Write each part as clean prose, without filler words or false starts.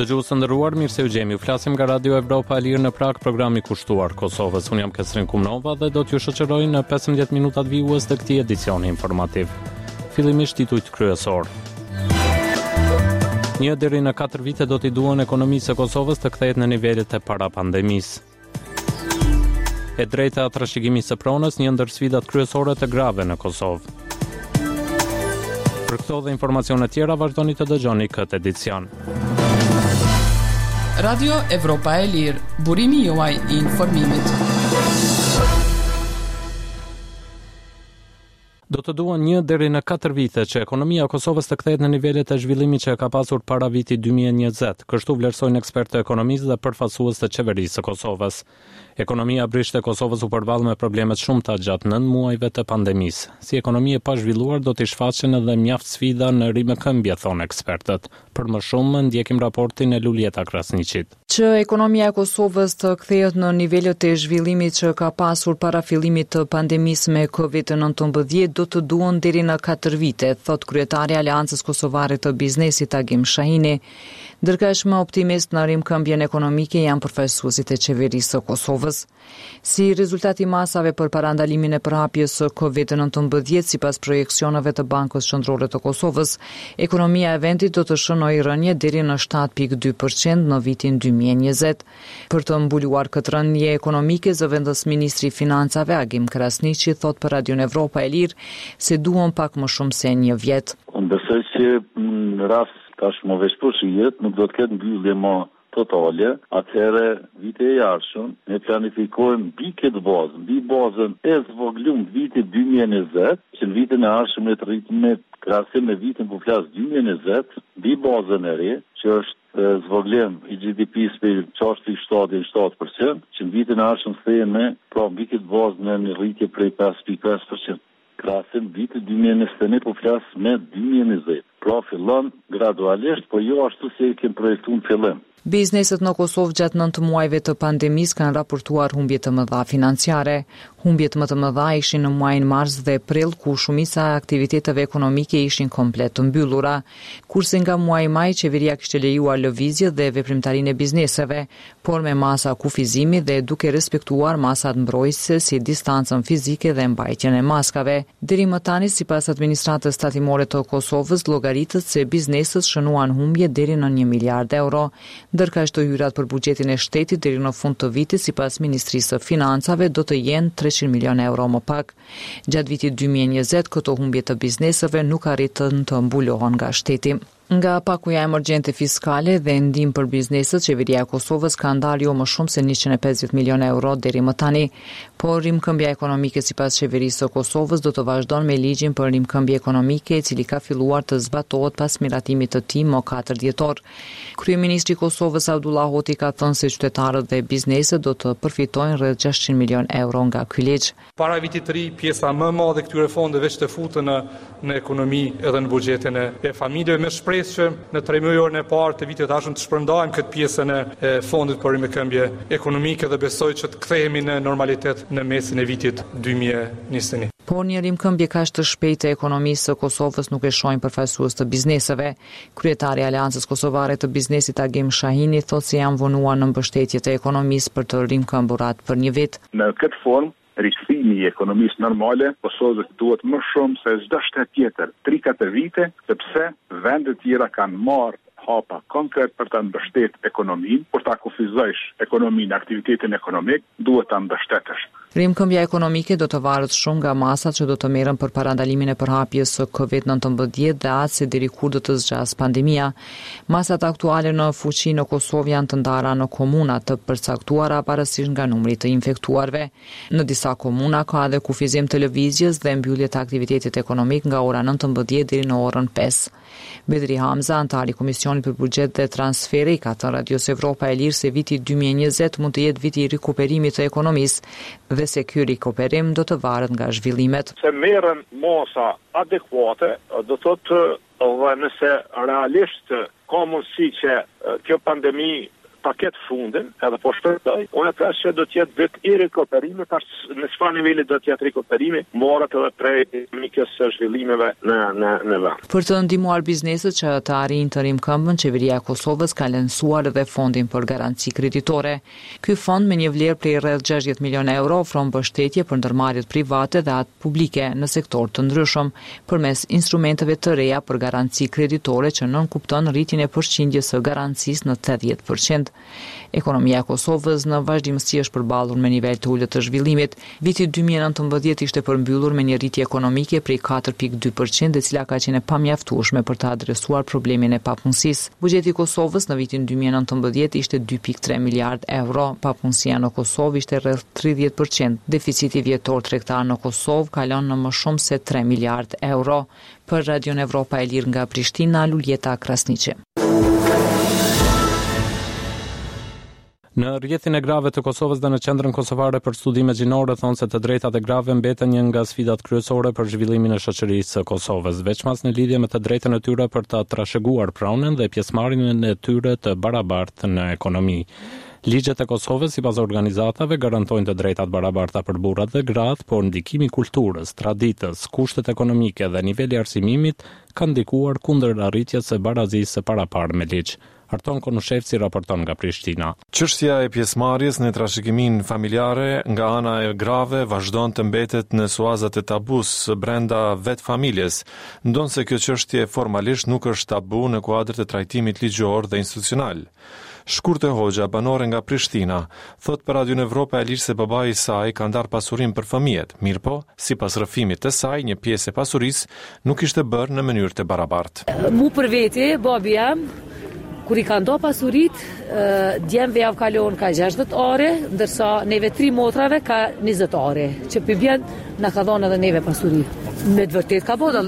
Dëgjues të nderuar, mirë se u gjemi. Flasim nga Radio Evropa e Lirë në Prag, programi kushtuar Kosovës. Unë jam Kesrin Kumnova dhe do t'ju shoqëroj në 15 minutat vijues të këtij edicioni informativ. Fillimisht titujt kryesor. 1 deri në 4 vite do t'i duan ekonomisë së Kosovës të kthehet në nivelet e para pandemisë. E drejta trashëgimisë së pronës, një ndër sfidat kryesore të grave në Kosovë. Për këto dhe informacione tjera vazhdoni të dëgjoni këtë edicion. Radio Evropa e Lirë, burimi juaj I informimit. Do të duan 1 deri në 4 vite që ekonomia e Kosovës të kthehet në nivelet e zhvillimit që ka pasur para vitit 2020, kështu vlerësojnë ekspertë të ekonomisë dhe përfaqësues të qeverisë së Kosovës. Ekonomia brishte e Kosovës u përball me probleme të shumta gjatë 9 muajve të pandemisë. Si ekonomi e pa zhvilluar do t'i shfaqen edhe mjaft sfida në rimëkëmbje, thonë ekspertët. Për më shumë ndjekim raportin e Lulieta Krasniqit. Që ekonomia e Kosovës të kthehet në nivelet e zhvillimit që ka pasur para fillimit të pandemisë me COVID-19 do të duan deri në 4 vite, thot kryetari I Aleancës Kosovare të Biznesit Agim Shahini. Ndërkohë më optimist në rimkëmbjen ekonomike janë përfaqësuesit e qeverisë së Kosovës. Si rezultat I masave për parandalimin e përhapjes së COVID-19 sipas projeksioneve të Bankës Qendrore të Kosovës, ekonomia e vendit do të shënojë rënje deri në 7.2% në vitin 2020. Për të mbuluar këtë rënje ekonomike, zëvendës ministri I Financave Agim Krasniqi thot për Radio Evropa e Lirë se duan pak më shumë se 1 vjet. Unë besoj që në rast tashmë veçposhijet nuk do të ketë mbyllje më totale, atëherë vite e jashtëm ne planifikojmë mbi këtë bazë, mbi bazën e zvoglum vitit 2020, që në vitin e jashtëm ne të rritim me krahasim me vitin ku flas 2020, mbi bazën e re, që është zvoglim I GDP-s për 6.7%, që në vitin e jashtëm thejme, pra mbi këtë bazë në një rritje prej 5.5%. Krahasim vitit 2021 po flas me 2020. Pra fillon gradualisht, po jo ashtu si kemi projektuar në fillim. Bizneset në Kosovë gjatë 9 muajve të pandemisë kanë raportuar humbje të mëdha financiare. Humbjet më të mëdha ishin në muajin mars dhe prill, ku shumica e aktiviteteve ekonomike ishin komplet të mbyllura, kurse nga muaji maj qeveria kishte lejuar lëvizje dhe veprimtarinë e bizneseve, por me masa kufizimi dhe duke respektuar masat mbrojtëse si distancën fizike dhe mbajtjen e maskave. Deri më tani, sipas administratës tatimore të Kosovës, llogaritet se bizneset shënuan humbje deri në 1 miliard euro. Ndërkësh të hyrat për buxhetin e shtetit deri në fund të vitit sipas Ministrisë së Financave do të jenë 300 milion euro më pak. Gjatë vitit 2020 këto humbje të bizneseve nuk arritën të mbulohen nga shteti. Nga pakuja emergjente fiskale dhe ndihmë për bizneset, qeveria e Kosovës ka ndarë jo më shumë se 150 milion euro deri më tani, por rimkëmbja ekonomike sipas qeverisë së Kosovës do të vazhdon me ligjin për rimkëmbje ekonomike, I cili ka filluar të zbatohet pas miratimit të tij më 4 dhjetor. Kryeministri I Kosovës Abdullah Hoti ka thënë se qytetarët dhe bizneset do të përfitojnë rreth 600 milion euro nga ky ligj. Para vitit të ri, pjesa më e madhe këtyre fondeve që të futen në ekonomi edhe në buxhetin e familjeve, me shpresë që në 3 muajin e parë të vitit tashëm të shpërndajmë këtë pjesën e fondit për rimëkëmbje ekonomike dhe besoj që të kthehemi në normalitet në mesin e vitit 2021. Por një rimkëmbje kaq të shpejtë e ekonomisë së Kosovës nuk e shohin përfaqësues të bizneseve. Kryetari I Aleancës Kosovare të Biznesit Agim Shahini thotë se janë vonuar në mbështetje të ekonomisë për të rimkëmburat për 1 vit. Në këtë formë rikthimi I ekonomisë normale, Kosovës duhet më shumë se çdo shtet tjetër 3-4 vite, sepse vendet tjera kanë marrë hapa konkret për të mbështetur ekonominë, për ta kufizojsh ekonominë, aktivitetin ekonomik, duhet ta mbështetësh. Rimkëmbja ekonomike do të varet shumë nga masat që do të merren për parandalimin e përhapjes së COVID-19 dhe atë se deri kur do të zgjas pandemia. Masat aktuale në fuqi në Kosovë janë të ndara në komuna të përcaktuara pavarësisht nga numri të infektuarve. Në disa komuna ka edhe kufizim të lëvizjes dhe mbyllje të aktivitetit ekonomik nga ora 19 deri në orën 5. Bedri Hamza, antari Komisionit për Buxhet dhe Transfere, ka thënë Radios Evropa e Lirë se viti 2020 mund të jetë viti I rikuperimit të ekonomisë dhe se ky rikuperim do të varet nga zhvillimet. Se merren masa adekuate, do thotë nëse realisht ka mundësi që kjo pandemi paket fundin, edhe po shpresoj, unë thash që do të jetë vetë i rikuperimi, në çfarë niveli do të jetë rikuperimi, morët edhe prej ekonomikës së zhvillimeve në vend. Për të ndihmuar bizneset që të arrijnë të rrimë këmbën, qeveria e Kosovës ka lansuar edhe fondin për garanci kreditore. Ky fond me një vlerë prej rreth 60 milionë euro ofron mbështetje për ndërmarrjet private dhe atë publike në sektor të ndryshëm, përmes instrumenteve të reja për garanci kreditore që nënkupton rritjen e përqindjes së garancisë në 80%. Ekonomia e Kosovës në vazhdimsi është përballur me nivel të ulët të zhvillimit. Viti 2019 ishte përmbyllur me një rritje ekonomike prej 4.2%, e cila ka qenë pamjaftueshme për të adresuar problemin e papunësisë. Buxheti i Kosovës në vitin 2019 ishte 2.3 miliard euro, papunësia në Kosovë ishte rreth 30%. Deficiti vjetor tregtar në Kosovë kalon në më shumë se 3 miliard euro. Për Radion Evropa e Lirë nga Prishtina, Luljeta Krasniqi. Në rrjetin e grave të Kosovës dhe në Qendrën Kosovare për Studime Gjinore thonë se të drejtat e grave mbeten një nga sfidat kryesore për zhvillimin e shoqërisë së Kosovës, veçmas në lidhje me të drejtën e tyre për të trashëguar pronën dhe pjesëmarrjen e tyre të barabartë në ekonomi. Ligjet e Kosovës sipas organizatave garantojnë të drejtat barabarta për burrat dhe gratë, por ndikimi i kulturës, traditës, kushtet ekonomike dhe niveli i arsimimit kanë ndikuar kundër arritjes së barazisë së paraparë me ligj. Arton Konushevci raporton nga Prishtina. Çështja e pjesëmarrjes në trashëgimin familjare nga ana e grave vazhdon të mbetet në suazat e tabus brenda vetë familjes, ndonse kjo çështje formalisht nuk është tabu në kuadër të trajtimit ligjor dhe institucional. Shkurte Hoxha, banore nga Prishtina, thot për Radion Evropa e Lirë se babai i saj ka ndar pasurinë për fëmijët, mirëpo, sipas rrëfimit të saj, një pjesë e pasurisë nuk ishte bërë në mënyrë të barabartë. Mu për veti, babi jam, kur i ka ndo pasurit, djemve javë kalon ka 60 ore, ndërsa neve 3 motrave ka 20 ore, që për bjen në ka dhonë edhe neve pasurit. Me të vërtet ka bodë,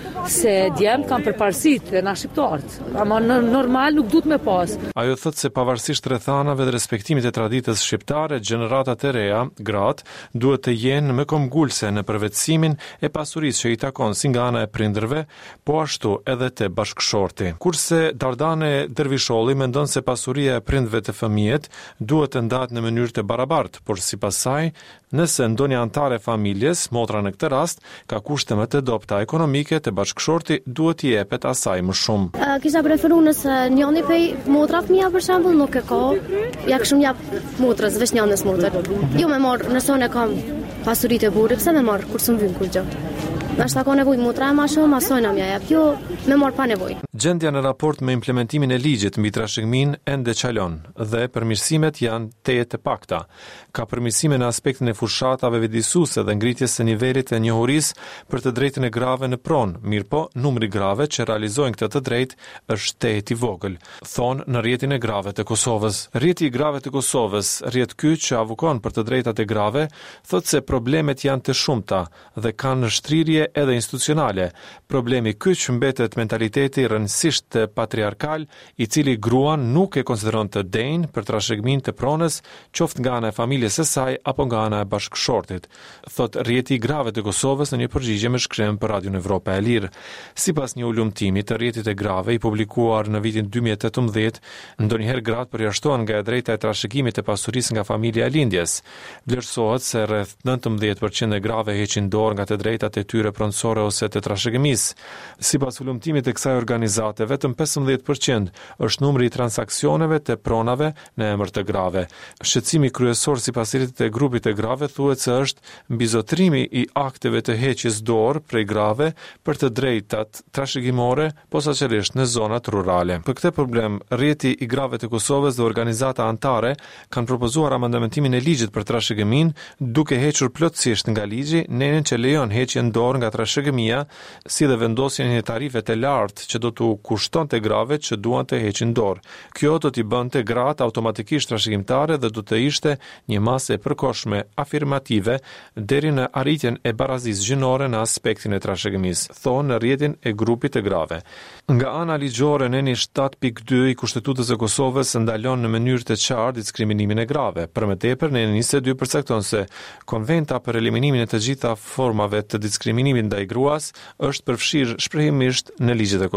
se djemë kam përparësit dhe na shqiptarët, ama normal nuk duhet me pas. Ajo thot se pavarësisht rrethanave dhe respektimit e traditës shqiptare, gjeneratat e reja, gratë, duhet të jenë më komgulse në përvetësimin e pasurisë që i takon si nga ana e prindërve, po ashtu edhe te bashkëshorti. Kurse Dardane Dervisholli mendon se pasuria e prindëve të fëmijët duhet të ndahet në mënyrë të barabartë, por sipas saj, nëse ndonjë antar e familjes, motra në këtë rast, ka kushte më të dobta ekonomike të bashkëshorti duhet i jepet asaj më shumë. Kisha preferuar nëse njëri prej motrave mia për shembull nuk e ka, ja kishim jap motrës veç njënës motër. Jo më marr nëse unë kam pasuritë e burrit, pse më marr kur s'm vjen kur gjë. Nashta ka nevojë motra më shumë, asojna mja jap. Jo, më marr pa nevojë. Gjendja në raport me implementimin e ligjit mbi trashëgiminë ende çalon dhe përmirësimet janë teje të pakta. Ka përmirësime në aspektin e fushatave vjedisuese dhe ngritjes së nivelit të njohurisë për të drejtën e grave në pronë, mirëpo numri grave që realizojnë këtë të drejtë është tejet i vogël, thonë në rrjetin e grave të Kosovës. Rrjeti i grave të Kosovës, rrjet ky që avukon për të drejtat e grave, thotë se problemet janë të shumta dhe kanë shtrirje edhe institucionale. Problemi kyç mbetet mentaliteti rëndësisht patriarkal, i cili gruan nuk e konsideron të denjë për trashëgiminë të pronës, qoftë nga ana e familjes së saj apo nga ana e bashkëshortit, thot rrjeti i grave të Kosovës në një përgjigje me shkrim për Radion Evropa e Lirë. Sipas një ulumtimi të rrjetit e grave i publikuar në vitin 2018, ndonjëherë gratë përjashtohen nga e drejta e trashëgimit të pasurisë nga familja e lindjes. Vlerësohet se rreth 19% e grave heqin dorë nga të drejtat e tyre pronësore ose të trashëgimisë. Sipas ulumtimit të kësaj organizate, vetëm 15% është numri i transaksioneve të pronave në emër të grave. Shqetësimi kryesor sipas rrjetit e grupit të grave thuhet se është mbizotrimi i akteve të heqjes dorë prej grave për të drejtat trashëgimore, posaçërisht në zonat rurale. Për këtë problem, rrjeti i grave të Kosovës dhe organizata anëtare kanë propozuar amendamentimin e ligjit për trashëgimin, duke hequr plotësisht nga ligji nenën që lejon heqjen dorë nga trashëgimia, si dhe vendosjen e tarife të lartë që do t'u kushtonte grave që duan të heqin dorë. Kjo do t'i bënte gratë automatikisht trashëgimtare dhe do të ishte një masë e përkohshme afirmative deri në arritjen e barazisë gjinore në aspektin e trashëgimisë, thonë në rrjetin e grupit të grave. Nga ana ligjore, neni 7.2 i Kushtetutës së Kosovës ndalon në mënyrë të qartë diskriminimin e grave. Për më tepër, neni 22 përcakton se konventa për eliminimin e të gjitha formave të diskriminimit ndaj gruas është përfshirë shprehimisht në ligjet e Kosovës.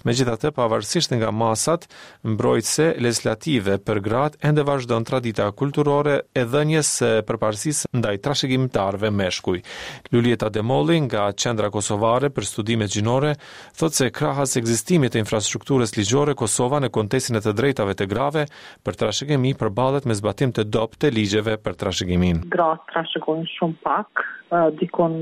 Megjithatë, pavarësisht nga masat mbrojtëse legislative për gratë, ende vazhdon tradita kulturore e dhënies së përparësisë ndaj trashëgimtarëve meshkuj. Lulieta Demolli nga Qendra Kosovare për Studime Gjinore thotë se krahas ekzistimit të infrastrukturës ligjore, Kosova në kontekstin e të drejtave të grave për trashëgimi përballet me zbatim të dobët të ligjeve për trashëgimin. Gratë trashëgojnë shumë pak, dikon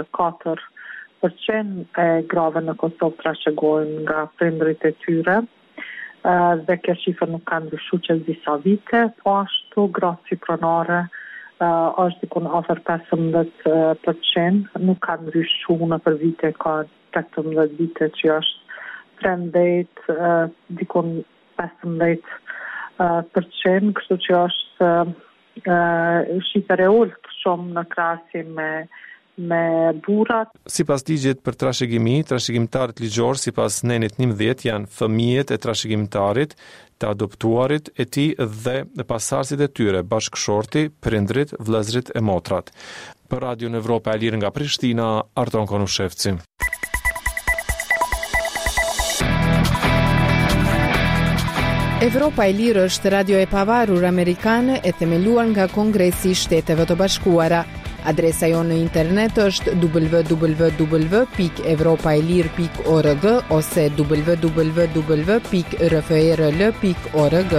4% e grave në Kosovë trashëgojnë nga prindërit e tyre, dhe kjo shifër nuk ka ndryshuar që disa vite, po ashtu gratë si pronare është dikon afër 15%, nuk ka ndryshuar në për vite, ka 18 vite që është 13, dikon 15%, kështu që është shifër e ulët shumë në krahasim me burrat. Sipas ligjit për trashëgimi, trashëgimtarët ligjor sipas nenit 11 janë fëmijët e trashëgimtarit, të adoptuarit e tij dhe pasardhësit e tyre, bashkëshorti, prindrit, vëllezërit e motrat. Për Radio Evropa e Lirë nga Prishtina, Arton Konushevci. Evropa e Lirë është radio e pavarur amerikane e themeluar nga Kongresi i Shteteve të Bashkuara. Adresa jonë në internet është www.evropaelir.org ose www.rfrl.org.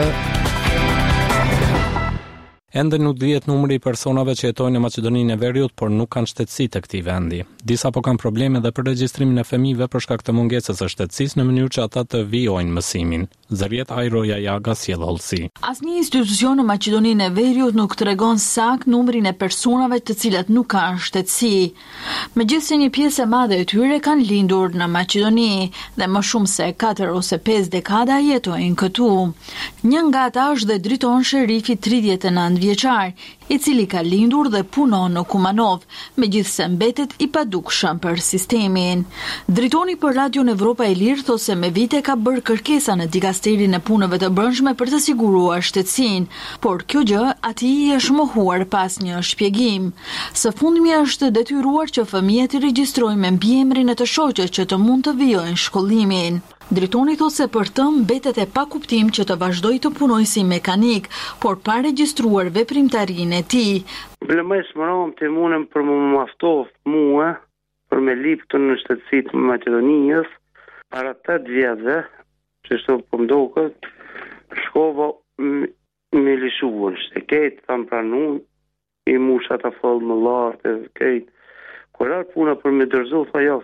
Ende nuk dihet numri i personave që jetojnë në Maqedoninë e Veriut, por nuk kanë shtetësi të këtij vendi. Disa po kanë probleme edhe për regjistrimin e fëmijëve për shkak të mungesës së shtetësisë në mënyrë që ata të vijojnë mësimin. Zëriet Ajroja Jaga sjell hollësi. Asnjë institucion në Maqedoninë e Veriut nuk tregon sakt numrin e personave të cilat nuk kanë shtetësi. Megjithëse një pjesë e madhe e tyre kanë lindur në Maqedoni dhe më shumë se 4 ose 5 dekada jetojnë këtu. Një nga ata është dhe driton sherifi 39 vjeçar, i cili ka lindur dhe punon në Kumanov, megjithëse mbetet i padukshëm për sistemin. Dritoni për Radion Evropa e Lirë thosë se me vite ka bërë kërkesa në dikasterin e punëve të brendshme për të siguruar shtetësinë, por kjo gjë atij i është mohuar pas një shpjegim. Së fundmi është detyruar që fëmijët i regjistrojnë me mbiemrin e të shoqet që të mund të vijojnë shkollimin. Dritoni thotë se për të mbetet e pa kuptim që të vazhdoj të punoj si mekanik, por pa regjistruar veprimtarinë e tij. Problemet më rom të munëm për më maftoft mua për me lip të në shtetësit më Maqedonisë para 8 vjetëve, që shto për mdokët, shkova me lishuën, shteket, tham pranun, i musha të fallë më lartë, kejt. Kër arë puna për me dërzu,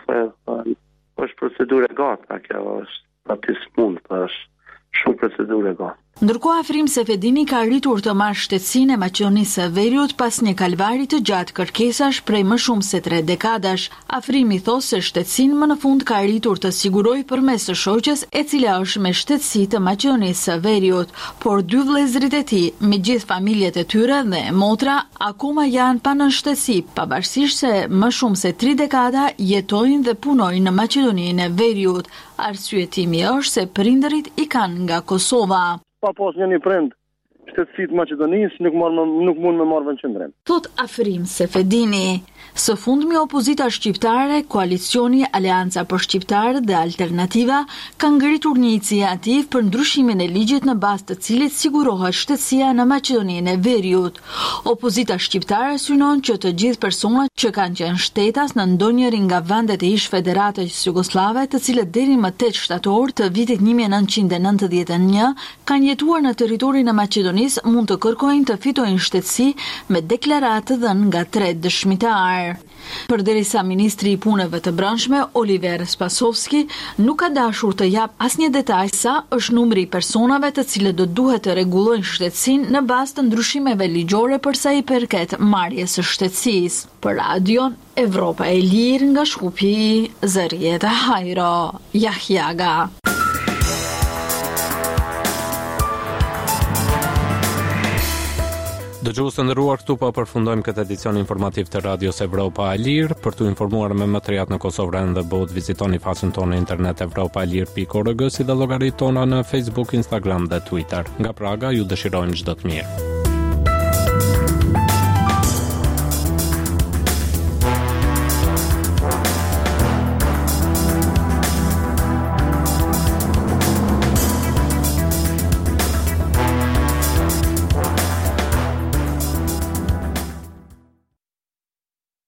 është procedurë e gata, kjo është aty s'mund, është shumë procedurë e gata. Ndërkohë Afrim Sefedini ka arritur të marrë shtetësinë e Maqedonisë së Veriut pas një kalvari të gjatë kërkesash prej më shumë se 3 dekadash. Afrimi thosë se shtetësinë më në fund ka arritur të sigurojë përmes së shoqes e cila është me shtetësi të Maqedonisë së Veriut, por 2 vëllezërit e tij, me gjithë familjet e tyre dhe motra, akoma janë pa nënshtetësi, pavarësisht se më shumë se 3 dekada jetojnë dhe punojnë në Maqedoninë e Veriut. Arsyetimi është se prindërit i kanë nga Kosova. Pa pas një prind shtetësit Maqedonisë nuk mund me marrë vend qendrim. Thot Afrim Sefedini. Së fundmi opozita shqiptare, koalicioni Aleanca për Shqiptarët dhe Alternativa kanë ngritur një iniciativë për ndryshimin e ligjit në bazë të cilit sigurohet shtetësia në Maqedoninë e Veriut. Opozita shqiptare synon që të gjithë personat që kanë qenë shtetas në ndonjëri nga vendet e ish Federatës Jugosllave, të cilët deri më 8 shtator të vitit 1991 kanë jetuar në territorin e Maqedonisë, mund të kërkojnë të fitojnë shtetësi me deklaratë dhënë nga 3 dëshmitar. Përderisa ministri i punëve të brendshme Oliver Spasovski nuk ka dashur të jap asnjë detaj sa është numri i personave të cilët do duhet të rregullojnë shtetësinë në bazë të ndryshimeve ligjore për sa i përket marrjes së shtetësisë. Për Radion Evropa e Lirë nga Shkupi, Zërieta Hajro, Jahjaga. Dëgjues të nderuar, këtu po përfundojmë këtë edicion informativ të Radios Evropa e Lirë. Për t'u informuar me më të rejatë në Kosovë dhe botë, vizitoni faqen tonë në internet evropaelir.org, si dhe llogaritë tona në Facebook, Instagram dhe Twitter. Nga Praga ju dëshirojmë çdo të mirë.